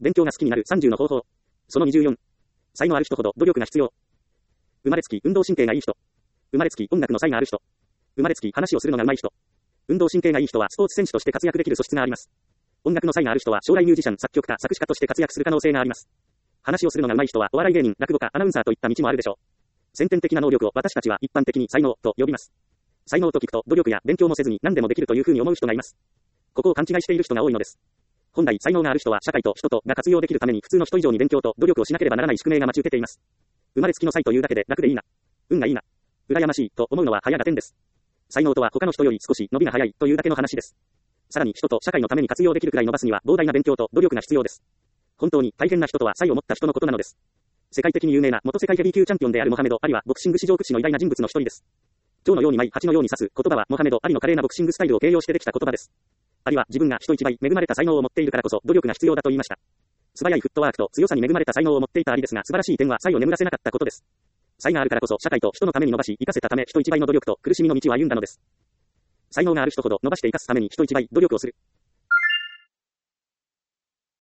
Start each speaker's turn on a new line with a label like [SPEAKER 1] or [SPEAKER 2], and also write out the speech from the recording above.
[SPEAKER 1] 勉強が好きになる30の方法。その24。才能ある人ほど努力が必要。生まれつき運動神経がいい人。生まれつき音楽の才がある人。生まれつき話をするのが上手い人。運動神経がいい人はスポーツ選手として活躍できる素質があります。音楽の才がある人は将来ミュージシャン、作曲家、作詞家として活躍する可能性があります。話をするのが上手い人はお笑い芸人、落語家、アナウンサーといった道もあるでしょう。先天的な能力を私たちは一般的に才能と呼びます。才能と聞くと努力や勉強もせずに何でもできるというふうに思う人がいます。ここを勘違いしている人が多いのです。本来才能がある人は社会と人とが活用できるために普通の人以上に勉強と努力をしなければならない宿命が待ち受けています。生まれつきの才というだけで楽でいいな、運がいいな、羨ましいと思うのは早合点です。才能とは他の人より少し伸びが早いというだけの話です。さらに人と社会のために活用できるくらい伸ばすには膨大な勉強と努力が必要です。本当に大変な人とは才を持った人のことなのです。世界的に有名な元世界ヘビー級チャンピオンであるモハメド・アリはボクシング史上屈指の偉大な人物の一人です。蝶のように舞い蜂のように刺す言葉はモハメド・アリの華麗なボクシングスタイルを形容してできた言葉です。アリは自分が人一倍恵まれた才能を持っているからこそ努力が必要だと言いました。素早いフットワークと強さに恵まれた才能を持っていたアリですが素晴らしい点は才を眠らせなかったことです。才があるからこそ社会と人のために伸ばし生かせたため人一倍の努力と苦しみの道を歩んだのです。才能がある人ほど伸ばして生かすために人一倍努力をする。